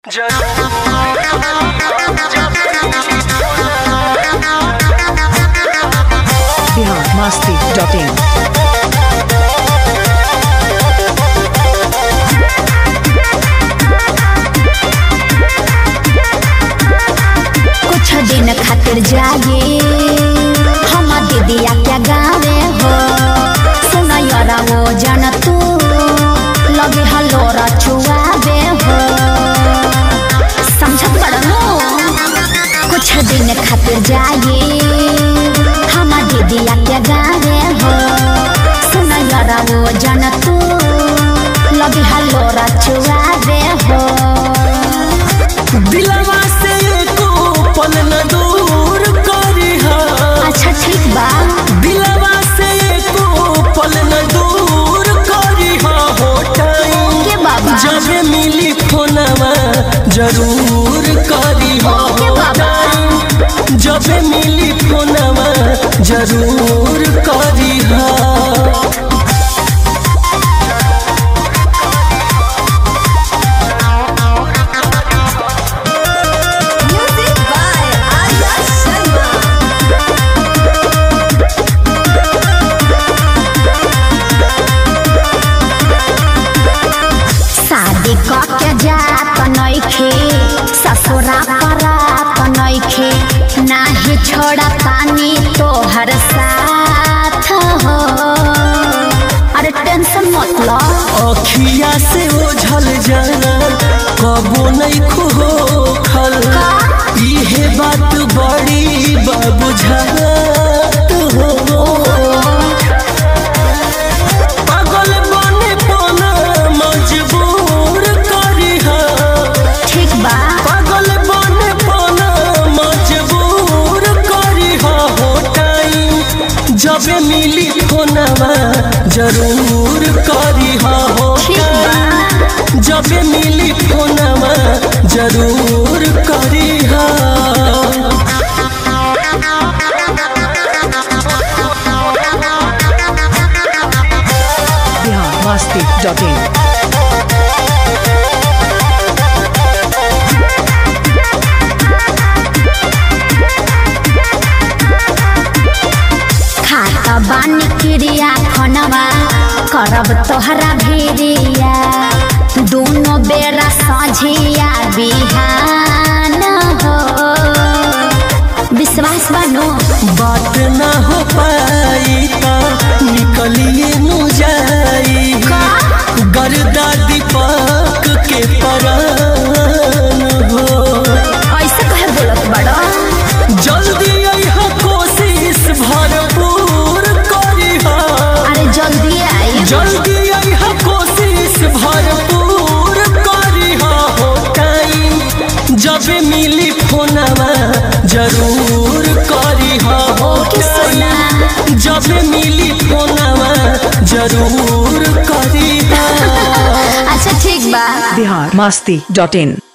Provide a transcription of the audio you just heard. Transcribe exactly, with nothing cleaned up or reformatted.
Bihar Masti dot इन। कुछ दिन खातिर जाए हम दीदिया क्या गावे हो सुनयरा वो जन तू लगे हलोरा छुआवे हो समझत बड़नो। कुछ दिन खातिर जाए हम दीदिया क्या गावे हो सुनयरा वो जन तू लगे हलोरा छुआवे हो। दिलवा से को पल न दूर करी हा। अच्छा ठीक बा। दिलवा से को पल न दूर करी हा हो टाइम के बाबा जब मिली फोनवा जरूर करी हा के हो बाबा टाइम जब मिली फोनवा जरूर करी हा। के जात नइखे ससुरा परात नइखे नाही छोड़ा पानी तोहर साथ हो। अरे टेंशन मत लो। अखिया से ओझल जाना कबो नहीं खो खल इहे बात बड़ी बाबुझात हो। पागल बने पना मजबूर करी हा। ठीक बा। पागल बने पना मजबूर करी हा हो टाइम जब मिली फोनवा जरूर करी हा हो टाइम जब मिली फोनवा जरूर करी हा। Bihar Masti dot in. खाता बानी क्रिया खनवा करब तोहरा भेड़िया दोनों बेरा साझिया बिहान हो। विश्वास बनो बात ना हो पाई ता निकलिए नु जाई गर्दा दीपक के परान हो। ऐसे कहे बोलत बड़ा जल्दी आइहा कोशिश भरपूर करी हा। अरे जल्दी आई जल्दी आइहा कोशिश भरपूर करी हा हो टाइम जब मिली फोनवा जरूर करी हा हो सोना। जब मिली फोनवा जरूर करी हा। अच्छा ठीक बा। बिहार मस्ती डॉट इन।